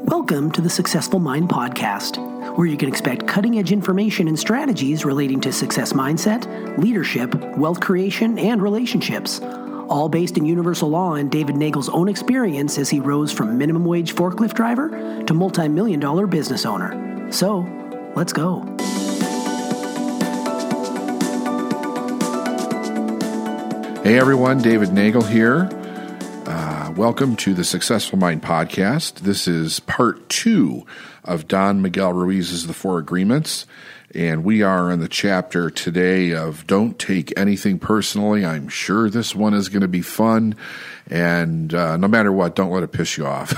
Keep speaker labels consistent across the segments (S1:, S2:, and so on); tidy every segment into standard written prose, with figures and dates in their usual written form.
S1: Welcome to the Successful Mind Podcast, where you can expect cutting-edge information and strategies relating to success mindset, leadership, wealth creation, and relationships, all based in universal law and David Nagel's own experience as he rose from minimum wage forklift driver to multi-million-dollar business owner. So, let's go.
S2: Hey everyone, David Nagel here. Welcome to the Successful Mind Podcast. This is part 2 of Don Miguel Ruiz's The Four Agreements, and we are in the chapter today of Don't Take Anything Personally. I'm sure this one is going to be fun, and no matter what, don't let it piss you off.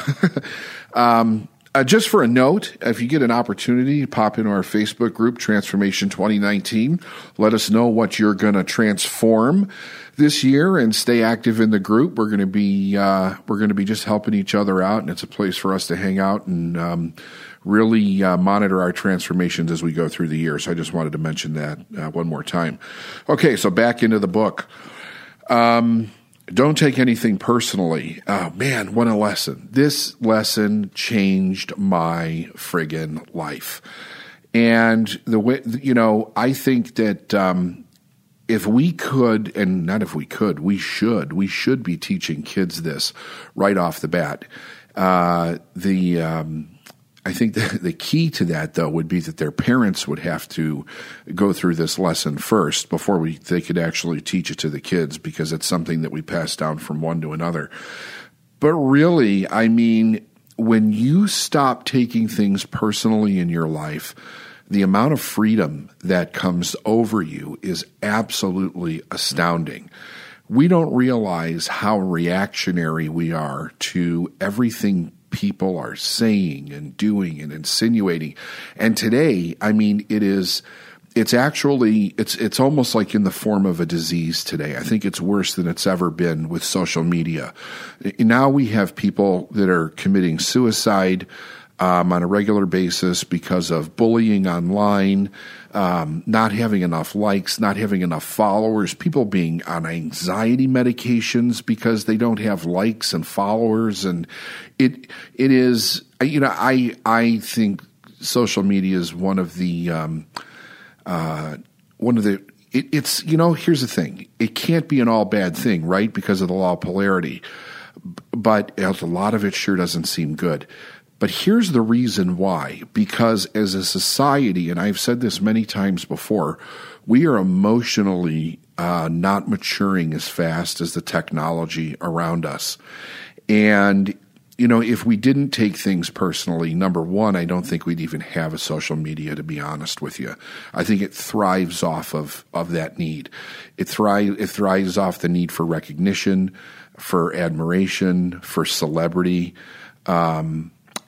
S2: Just for a note, if you get an opportunity, pop into our Facebook group, Transformation 2019. Let us know what you're going to transform this year and stay active in the group. We're going to be just helping each other out, and it's a place for us to hang out and really monitor our transformations as we go through the year. So I just wanted to mention that one more time. Okay, so back into the book. Don't take anything personally. Oh man, what a lesson. This lesson changed my friggin' life. And the way, I think that if we could, and not if we could, we should be teaching kids this right off the bat. I think the key to that, though, would be that their parents would have to go through this lesson first before they could actually teach it to the kids, because it's something that we pass down from one to another. But really, I mean, when you stop taking things personally in your life, the amount of freedom that comes over you is absolutely astounding. We don't realize how reactionary we are to everything people are saying and doing and insinuating. And today, I mean, it's almost like in the form of a disease today. I think it's worse than it's ever been with social media. Now we have people that are committing suicide on a regular basis because of bullying online, not having enough likes, not having enough followers, people being on anxiety medications because they don't have likes and followers. And it is, I think social media is here's the thing. It can't be an all bad thing, right? Because of the law of polarity. But a lot of it sure doesn't seem good. But here's the reason why. Because as a society, and I've said this many times before, we are emotionally not maturing as fast as the technology around us. And, if we didn't take things personally, number one, I don't think we'd even have a social media, to be honest with you. I think it thrives off of that need. It thrives off the need for recognition, for admiration, for celebrity, and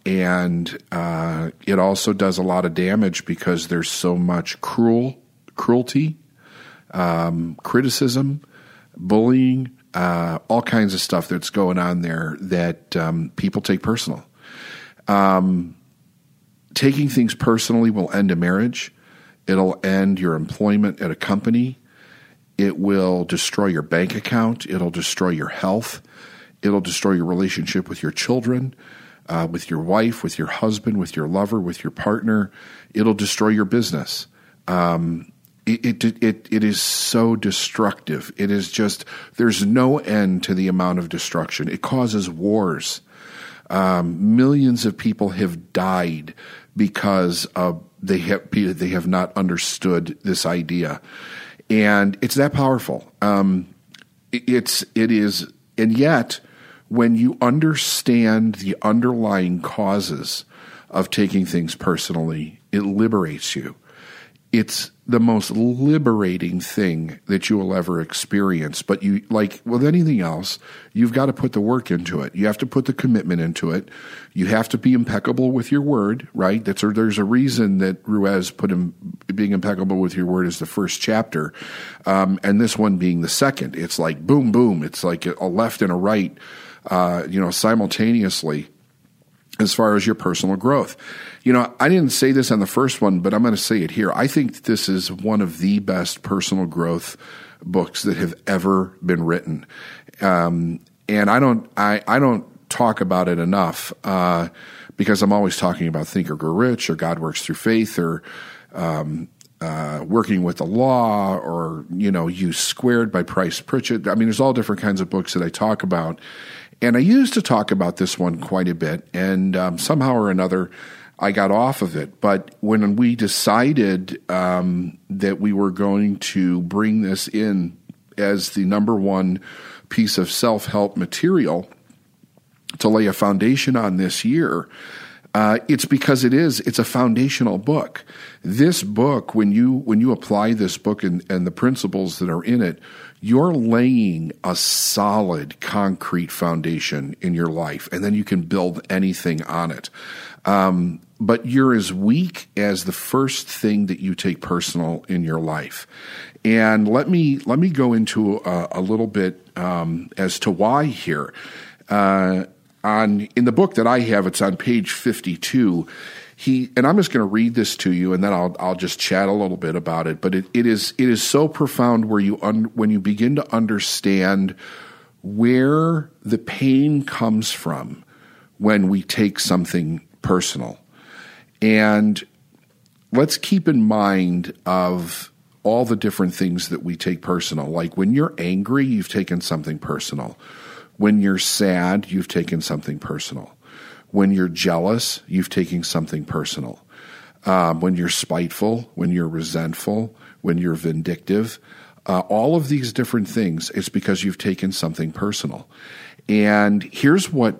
S2: it also does a lot of damage because there's so much cruelty, criticism, bullying, all kinds of stuff that's going on there that people take personal. Taking things personally will end a marriage. It'll end your employment at a company. It will destroy your bank account. It'll destroy your health. It'll destroy your relationship with your children, with your wife, with your husband, with your lover, with your partner. It'll destroy your business. It is so destructive. It is just, there's no end to the amount of destruction. It causes wars. Millions of people have died because they have not understood this idea. And it's that powerful. It is, and yet, when you understand the underlying causes of taking things personally, it liberates you. It's the most liberating thing that you will ever experience. But you, like with anything else, you've got to put the work into it. You have to put the commitment into it. You have to be impeccable with your word, right? There's a reason that Ruiz put being impeccable with your word as the first chapter, and this one being the second. It's like boom, boom. It's like a left and a right, simultaneously. As far as your personal growth. I didn't say this on the first one, but I'm going to say it here. I think this is one of the best personal growth books that have ever been written. And I don't talk about it enough because I'm always talking about Think or Grow Rich or God Works Through Faith or Working with the Law or, U Squared by Price Pritchett. I mean, there's all different kinds of books that I talk about. And I used to talk about this one quite a bit, and somehow or another, I got off of it. But when we decided that we were going to bring this in as the number one piece of self-help material to lay a foundation on this year, it's because it's a foundational book. This book, when you apply this book and the principles that are in it, you're laying a solid, concrete foundation in your life, and then you can build anything on it. But you're as weak as the first thing that you take personal in your life. And let me go into a little bit as to why here. In the book that I have, it's on page 52. And I'm just going to read this to you, and then I'll just chat a little bit about it. But it is so profound when you begin to understand where the pain comes from when we take something personal. And let's keep in mind of all the different things that we take personal. Like when you're angry, you've taken something personal. When you're sad, you've taken something personal. When you're jealous, you've taken something personal. When you're spiteful, when you're resentful, when you're vindictive, all of these different things, it's because you've taken something personal. And here's what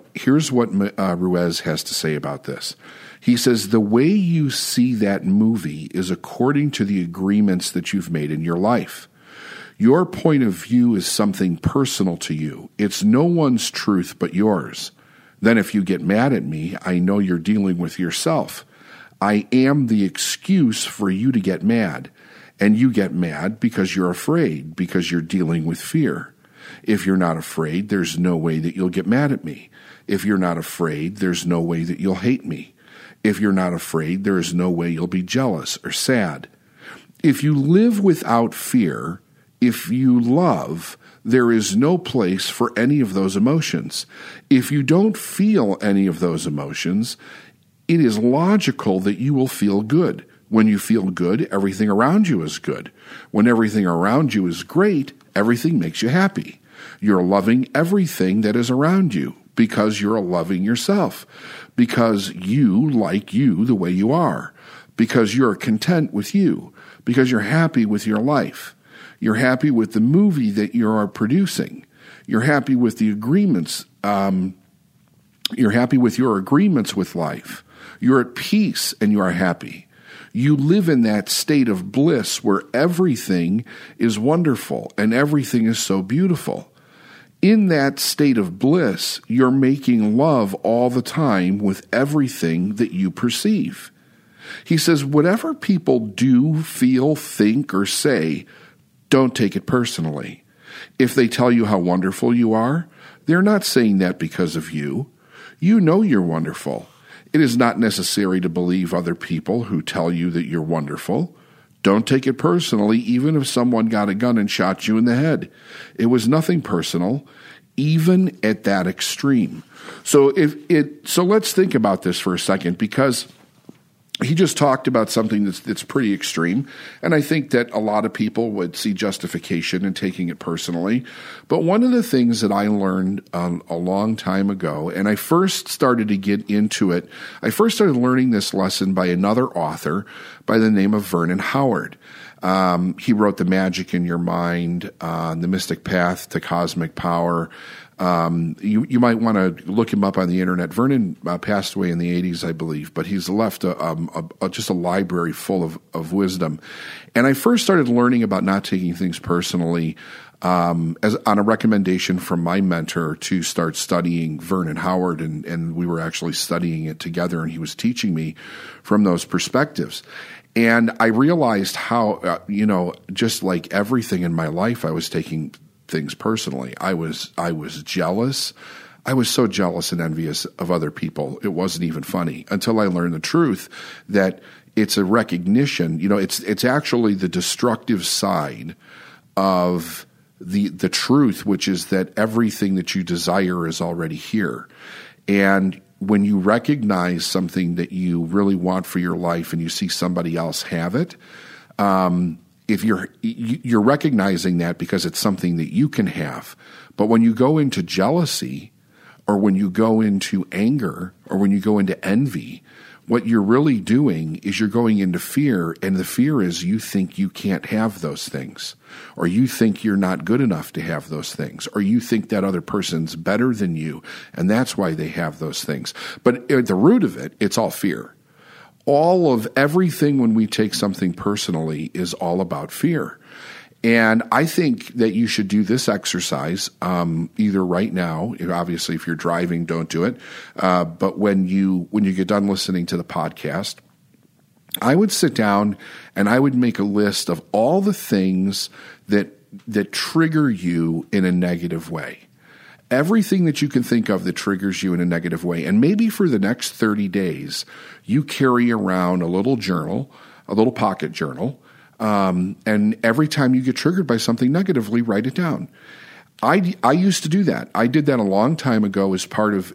S2: Ruiz has to say about this. He says, the way you see that movie is according to the agreements that you've made in your life. Your point of view is something personal to you. It's no one's truth but yours. Then if you get mad at me, I know you're dealing with yourself. I am the excuse for you to get mad. And you get mad because you're afraid, because you're dealing with fear. If you're not afraid, there's no way that you'll get mad at me. If you're not afraid, there's no way that you'll hate me. If you're not afraid, there is no way you'll be jealous or sad. If you live without fear, if you love, there is no place for any of those emotions. If you don't feel any of those emotions, it is logical that you will feel good. When you feel good, everything around you is good. When everything around you is great, everything makes you happy. You're loving everything that is around you because you're loving yourself, because you like you the way you are, because you're content with you, because you're happy with your life. You're happy with the movie that you are producing. You're happy with the agreements. You're happy with your agreements with life. You're at peace and you are happy. You live in that state of bliss where everything is wonderful and everything is so beautiful. In that state of bliss, you're making love all the time with everything that you perceive. He says, whatever people do, feel, think, or say, don't take it personally. If they tell you how wonderful you are, they're not saying that because of you. You know you're wonderful. It is not necessary to believe other people who tell you that you're wonderful. Don't take it personally, even if someone got a gun and shot you in the head. It was nothing personal, even at that extreme. So let's think about this for a second, because he just talked about something that's pretty extreme, and I think that a lot of people would see justification in taking it personally. But one of the things that I learned a long time ago, and I first started to get into it, I first started learning this lesson by another author by the name of Vernon Howard. He wrote The Magic in Your Mind, The Mystic Path to Cosmic Power. You might want to look him up on the internet. Vernon passed away in the 80s, I believe, but he's left just a library full of wisdom. And I first started learning about not taking things personally as on a recommendation from my mentor to start studying Vernon Howard, and we were actually studying it together, and he was teaching me from those perspectives. And I realized how, just like everything in my life, I was taking things personally. I was jealous. I was so jealous and envious of other people. It wasn't even funny until I learned the truth that it's a recognition. It's actually the destructive side of the truth, which is that everything that you desire is already here. And when you recognize something that you really want for your life and you see somebody else have it, if you're recognizing that because it's something that you can have. But when you go into jealousy, or when you go into anger, or when you go into envy, what you're really doing is you're going into fear, and the fear is you think you can't have those things, or you think you're not good enough to have those things, or you think that other person's better than you, and that's why they have those things. But at the root of it, it's all fear. All of everything when we take something personally is all about fear. And I think that you should do this exercise either right now. Obviously, if you're driving, don't do it. But when you get done listening to the podcast, I would sit down and I would make a list of all the things that trigger you in a negative way. Everything that you can think of that triggers you in a negative way. And maybe for the next 30 days, you carry around a little journal, a little pocket journal. And every time you get triggered by something negatively, write it down. I used to do that. I did that a long time ago as part of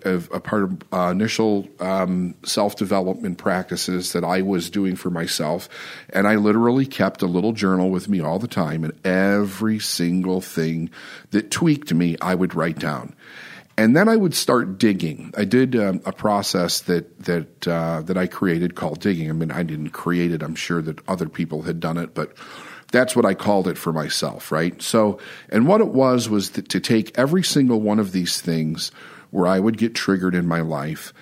S2: initial self-development practices that I was doing for myself. And I literally kept a little journal with me all the time, and every single thing that tweaked me, I would write down. And then I would start digging. I did a process that I created called digging. I mean, I didn't create it. I'm sure that other people had done it, but that's what I called it for myself, right? So, and what it was to take every single one of these things where I would get triggered in my life.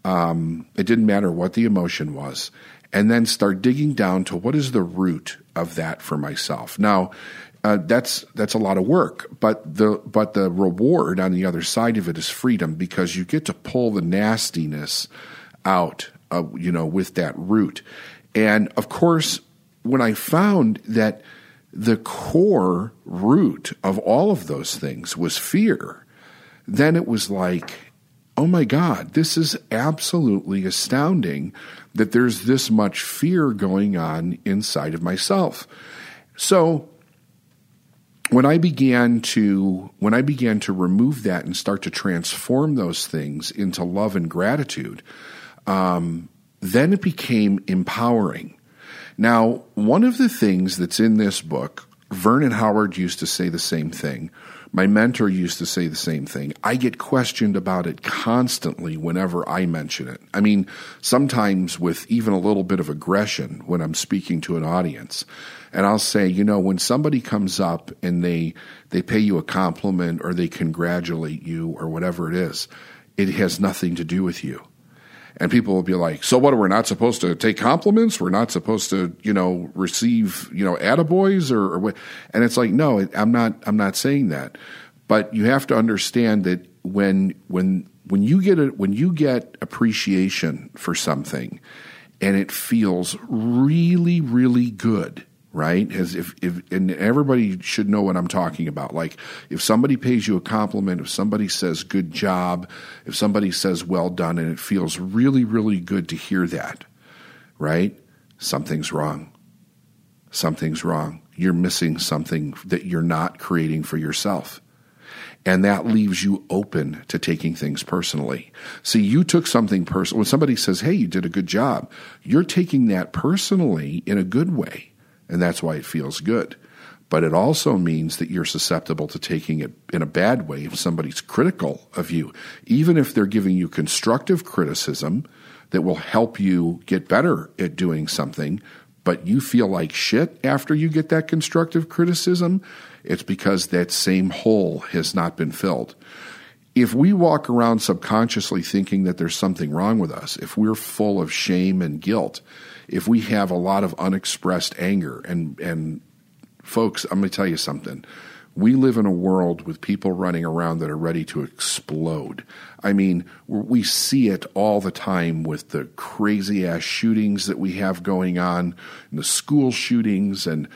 S2: It didn't matter what the emotion was, and then start digging down to what is the root of that for myself. Now, that's a lot of work, but the reward on the other side of it is freedom, because you get to pull the nastiness out, with that root. And of course, when I found that the core root of all of those things was fear, then it was like, oh my God, this is absolutely astounding that there's this much fear going on inside of myself. So when I began to remove that and start to transform those things into love and gratitude, then it became empowering. Now, one of the things that's in this book, Vernon Howard used to say the same thing. My mentor used to say the same thing. I get questioned about it constantly whenever I mention it. I mean, sometimes with even a little bit of aggression when I'm speaking to an audience. And I'll say, when somebody comes up and they pay you a compliment or they congratulate you or whatever it is, it has nothing to do with you. And people will be like, so what, we're not supposed to take compliments? We're not supposed to, receive, attaboys or what? And it's like, no, I'm not saying that. But you have to understand that when you get appreciation for something and it feels really, really good, right? As if and everybody should know what I'm talking about. Like if somebody pays you a compliment, if somebody says good job, if somebody says well done, and it feels really, really good to hear that, right? Something's wrong. Something's wrong. You're missing something that you're not creating for yourself. And that leaves you open to taking things personally. See, you took something personal. When somebody says, hey, you did a good job, you're taking that personally in a good way. And that's why it feels good. But it also means that you're susceptible to taking it in a bad way if somebody's critical of you. Even if they're giving you constructive criticism that will help you get better at doing something, but you feel like shit after you get that constructive criticism, it's because that same hole has not been filled. If we walk around subconsciously thinking that there's something wrong with us, if we're full of shame and guilt, if we have a lot of unexpressed anger, and folks, I'm going to tell you something. We live in a world with people running around that are ready to explode. I mean, we see it all the time with the crazy-ass shootings that we have going on, and the school shootings, and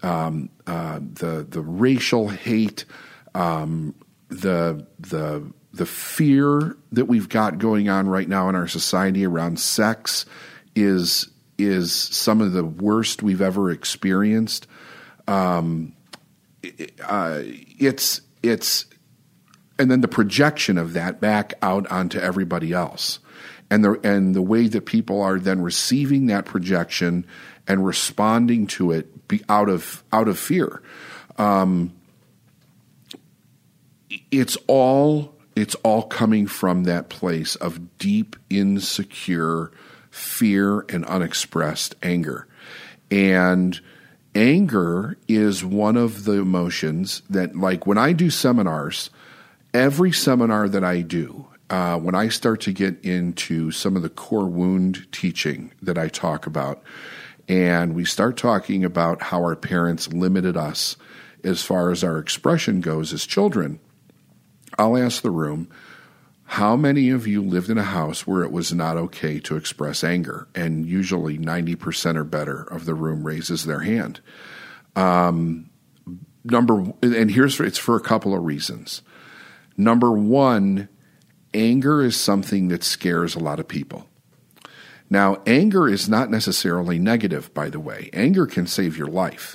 S2: the racial hate, the fear that we've got going on right now in our society around sex is some of the worst we've ever experienced. It's then the projection of that back out onto everybody else. And the way that people are then receiving that projection and responding to it out of fear. It's all coming from that place of deep, insecure fear and unexpressed anger. And anger is one of the emotions that, like when I do seminars, every seminar that I do, when I start to get into some of the core wound teaching that I talk about, and we start talking about how our parents limited us as far as our expression goes as children, I'll ask the room, how many of you lived in a house where it was not okay to express anger? And usually 90% or better of the room raises their hand. It's for a couple of reasons. Number one, anger is something that scares a lot of people. Now, anger is not necessarily negative, by the way. Anger can save your life.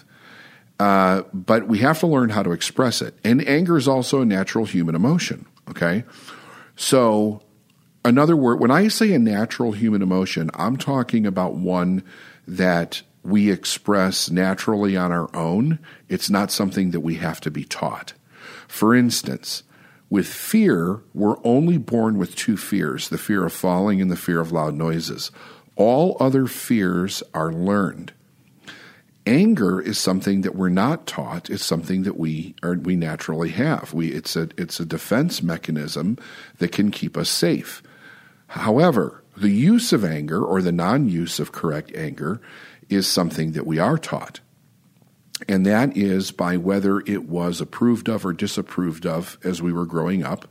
S2: But we have to learn how to express it. And anger is also a natural human emotion, okay? So, another word, when I say a natural human emotion, I'm talking about one that we express naturally on our own. It's not something that we have to be taught. For instance, with fear, we're only born with two fears, the fear of falling and the fear of loud noises. All other fears are learned. Anger is something that we're not taught. It's something that we naturally have. It's a defense mechanism that can keep us safe. However, the use of anger or the non-use of correct anger is something that we are taught. And that is by whether it was approved of or disapproved of as we were growing up,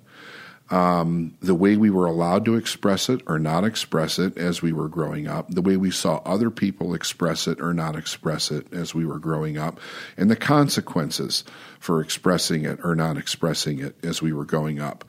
S2: the way we were allowed to express it or not express it as we were growing up, the way we saw other people express it or not express it as we were growing up, and the consequences for expressing it or not expressing it as we were growing up.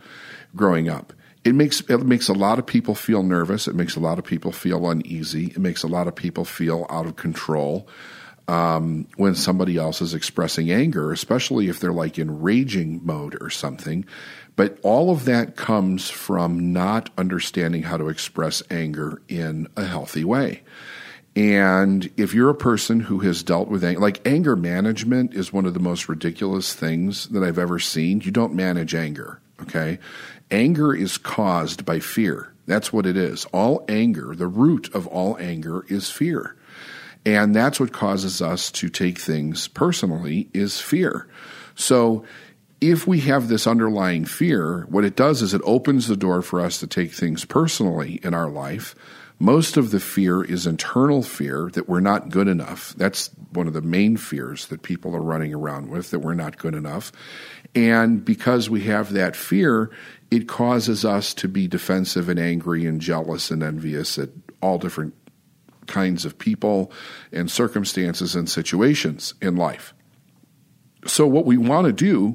S2: It makes a lot of people feel nervous. It makes a lot of people feel uneasy. It makes a lot of people feel out of control when somebody else is expressing anger, especially if they're like in raging mode or something. But all of that comes from not understanding how to express anger in a healthy way. And if you're a person who has dealt with anger, like anger management is one of the most ridiculous things that I've ever seen. You don't manage anger, okay? Anger is caused by fear. That's what it is. All anger, the root of all anger is fear. And that's what causes us to take things personally is fear. So if we have this underlying fear, what it does is it opens the door for us to take things personally in our life. Most of the fear is internal fear that we're not good enough. That's one of the main fears that people are running around with, that we're not good enough. And because we have that fear, it causes us to be defensive and angry and jealous and envious at all different kinds of people and circumstances and situations in life. So what we want to do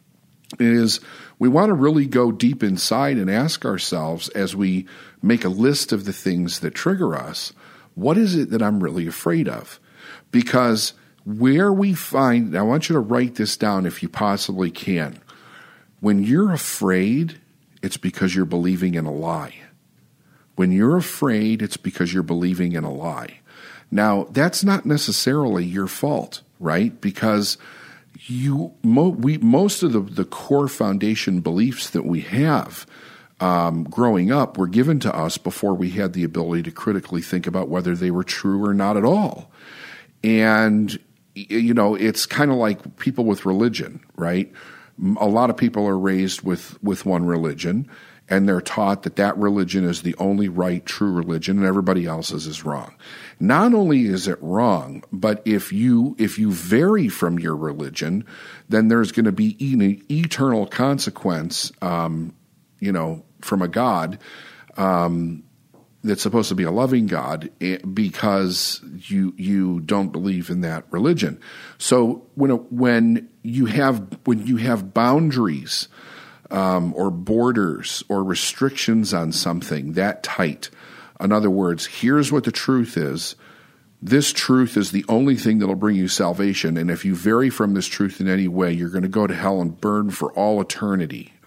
S2: is we want to really go deep inside and ask ourselves as we make a list of the things that trigger us, what is it that I'm really afraid of? Because where we find, I want you to write this down if you possibly can. When you're afraid, it's because you're believing in a lie. When you're afraid, it's because you're believing in a lie. Now, that's not necessarily your fault, right? Because most of the core foundation beliefs that we have growing up were given to us before we had the ability to critically think about whether they were true or not at all. And, you know, it's kind of like people with religion, right? A lot of people are raised with one religion, and they're taught that that religion is the only right, true religion, and everybody else's is wrong. Not only is it wrong, but if you vary from your religion, then there's going to be an eternal consequence, from a God that's supposed to be a loving God, because you don't believe in that religion. So when you have boundaries or borders or restrictions on something that tight, in other words, here's what the truth is. This truth is the only thing that will bring you salvation, and if you vary from this truth in any way, you're going to go to hell and burn for all eternity.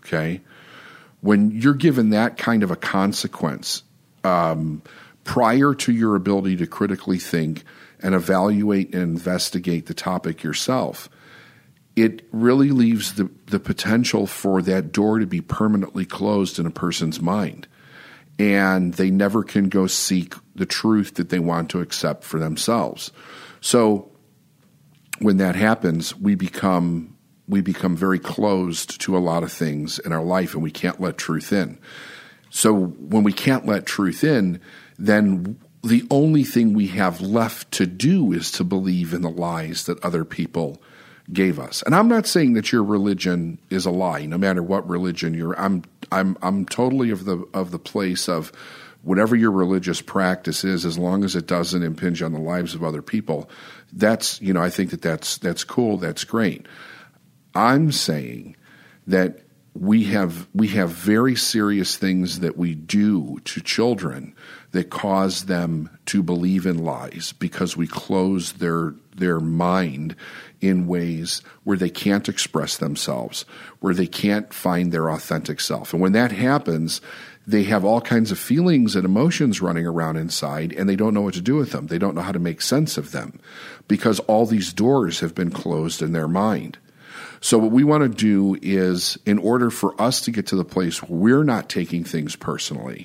S2: okay? When you're given that kind of a consequence, prior to your ability to critically think and evaluate and investigate the topic yourself, it really leaves the potential for that door to be permanently closed in a person's mind. And they never can go seek the truth that they want to accept for themselves. So when that happens, we become very closed to a lot of things in our life, and we can't let truth in. So when we can't let truth in, then the only thing we have left to do is to believe in the lies that other people gave us. And I'm not saying that your religion is a lie, no matter what religion you're. I'm totally of the place of whatever your religious practice is, as long as it doesn't impinge on the lives of other people. That's, I think that's cool. That's great. I'm saying that we have very serious things that we do to children that cause them to believe in lies, because we close their mind in ways where they can't express themselves, where they can't find their authentic self. And when that happens, they have all kinds of feelings and emotions running around inside, and they don't know what to do with them. They don't know how to make sense of them, because all these doors have been closed in their mind. So what we want to do is, in order for us to get to the place where we're not taking things personally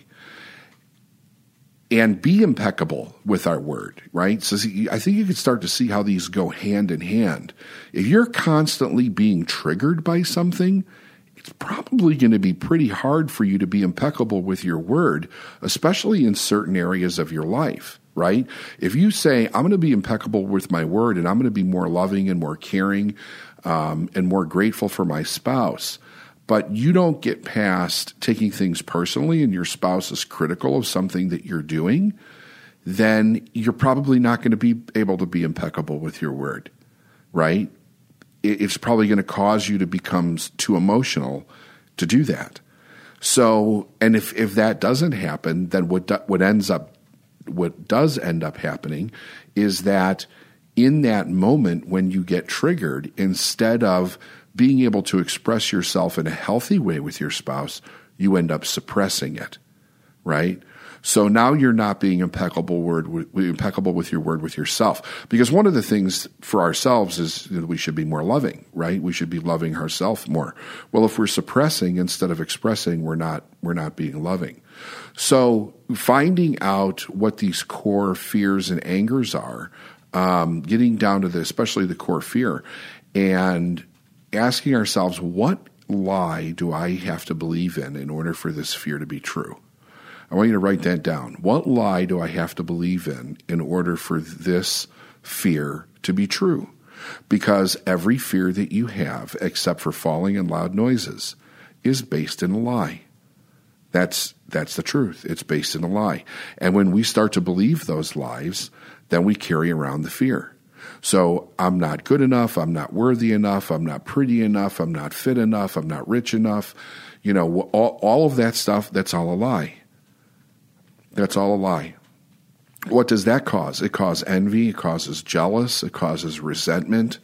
S2: and be impeccable with our word, right? So I think you can start to see how these go hand in hand. If you're constantly being triggered by something, it's probably going to be pretty hard for you to be impeccable with your word, especially in certain areas of your life, right? If you say, I'm going to be impeccable with my word and I'm going to be more loving and more caring and more grateful for my spouse, but you don't get past taking things personally and your spouse is critical of something that you're doing, then you're probably not going to be able to be impeccable with your word, right? It's probably going to cause you to become too emotional to do that. So, and if that doesn't happen, then what does end up happening is that in that moment when you get triggered, instead of being able to express yourself in a healthy way with your spouse, you end up suppressing it, right? So now you're not being impeccable with your word with yourself. Because one of the things for ourselves is that we should be more loving, right? We should be loving ourselves more. Well, if we're suppressing instead of expressing, we're not being loving. So finding out what these core fears and angers are, getting down to especially the core fear, and asking ourselves, what lie do I have to believe in order for this fear to be true? I want you to write that down. What lie do I have to believe in order for this fear to be true? Because every fear that you have, except for falling in loud noises, is based in a lie. That's the truth. It's based in a lie. And when we start to believe those lies, then we carry around the fear. So I'm not good enough, I'm not worthy enough, I'm not pretty enough, I'm not fit enough, I'm not rich enough. All of that stuff, that's all a lie. That's all a lie. What does that cause? It causes envy, it causes jealous, it causes resentment,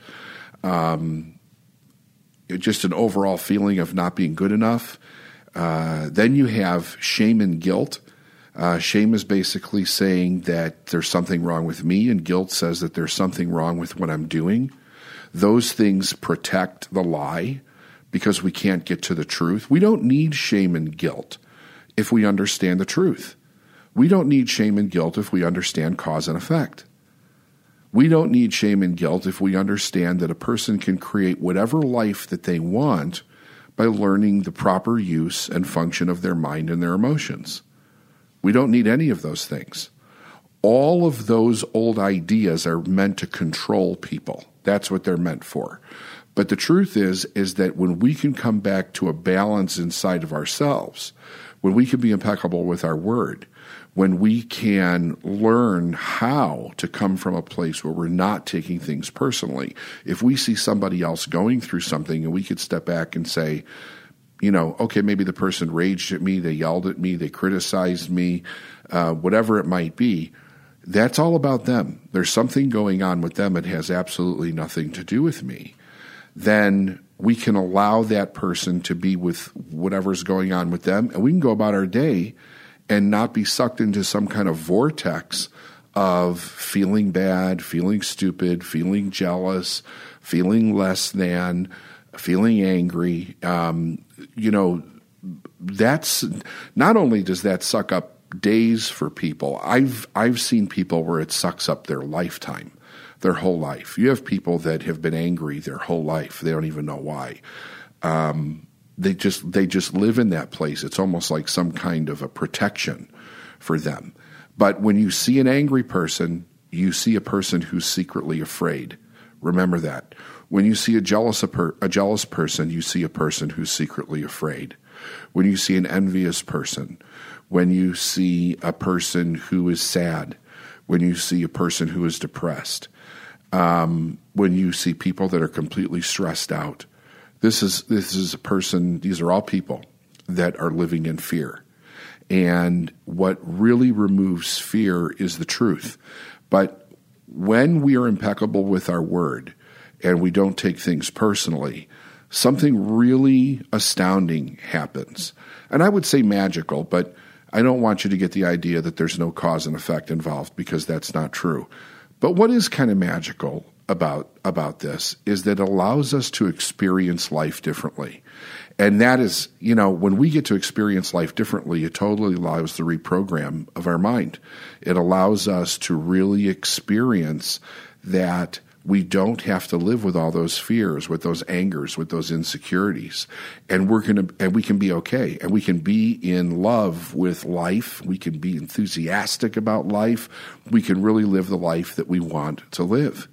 S2: just an overall feeling of not being good enough. Then you have shame and guilt. Shame is basically saying that there's something wrong with me, and guilt says that there's something wrong with what I'm doing. Those things protect the lie because we can't get to the truth. We don't need shame and guilt if we understand the truth. We don't need shame and guilt if we understand cause and effect. We don't need shame and guilt if we understand that a person can create whatever life that they want by learning the proper use and function of their mind and their emotions. We don't need any of those things. All of those old ideas are meant to control people. That's what they're meant for. But the truth is that when we can come back to a balance inside of ourselves, when we can be impeccable with our word, when we can learn how to come from a place where we're not taking things personally, if we see somebody else going through something and we could step back and say, okay, maybe the person raged at me, they yelled at me, they criticized me, whatever it might be, that's all about them. There's something going on with them. It has absolutely nothing to do with me. Then we can allow that person to be with whatever's going on with them, and we can go about our day and not be sucked into some kind of vortex of feeling bad, feeling stupid, feeling jealous, feeling less than, feeling angry. That's not only does that suck up days for people. I've seen people where it sucks up their lifetime, their whole life. You have people that have been angry their whole life. They don't even know why. They just live in that place. It's almost like some kind of a protection for them. But when you see an angry person, you see a person who's secretly afraid. Remember that. When you see a jealous person, you see a person who's secretly afraid. When you see an envious person, when you see a person who is sad, when you see a person who is depressed, when you see people that are completely stressed out, this is a person. These are all people that are living in fear. And what really removes fear is the truth. But when we are impeccable with our word and we don't take things personally, something really astounding happens. And I would say magical, but I don't want you to get the idea that there's no cause and effect involved, because that's not true. But what is kind of magical about this is that it allows us to experience life differently. And that is, when we get to experience life differently, it totally allows the reprogram of our mind. It allows us to really experience that we don't have to live with all those fears, with those angers, with those insecurities. And we can be okay. And we can be in love with life. We can be enthusiastic about life. We can really live the life that we want to live.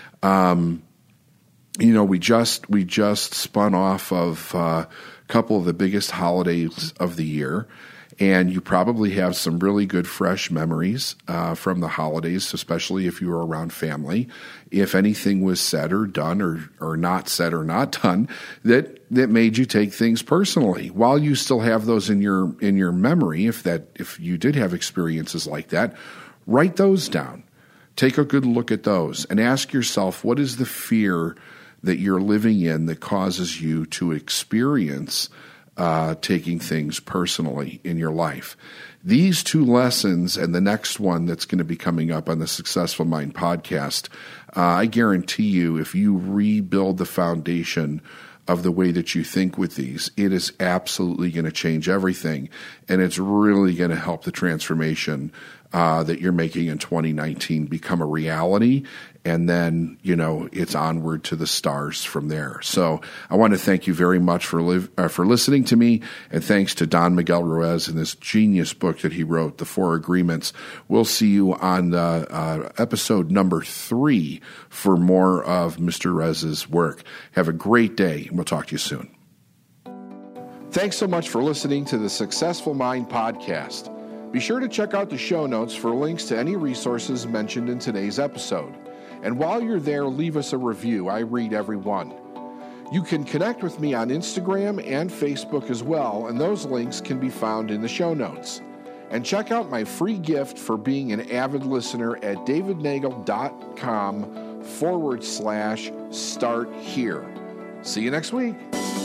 S2: We just spun off of a couple of the biggest holidays of the year, and you probably have some really good fresh memories from the holidays, especially if you were around family. If anything was said or done or not said or not done that made you take things personally, while you still have those in your memory, if you did have experiences like that, write those down. Take a good look at those and ask yourself, what is the fear that you're living in that causes you to experience taking things personally in your life? These two lessons and the next one that's going to be coming up on the Successful Mind podcast, I guarantee you, if you rebuild the foundation of the way that you think with these, it is absolutely going to change everything, and it's really going to help the transformation that you're making in 2019 become a reality, and then, it's onward to the stars from there. So I want to thank you very much for listening to me, and thanks to Don Miguel Ruiz and this genius book that he wrote, The Four Agreements. We'll see you on episode number 3 for more of Mr. Ruiz's work. Have a great day, and we'll talk to you soon. Thanks so much for listening to the Successful Mind podcast. Be sure to check out the show notes for links to any resources mentioned in today's episode. And while you're there, leave us a review. I read every one. You can connect with me on Instagram and Facebook as well, and those links can be found in the show notes. And check out my free gift for being an avid listener at davidnagel.com/start here. See you next week.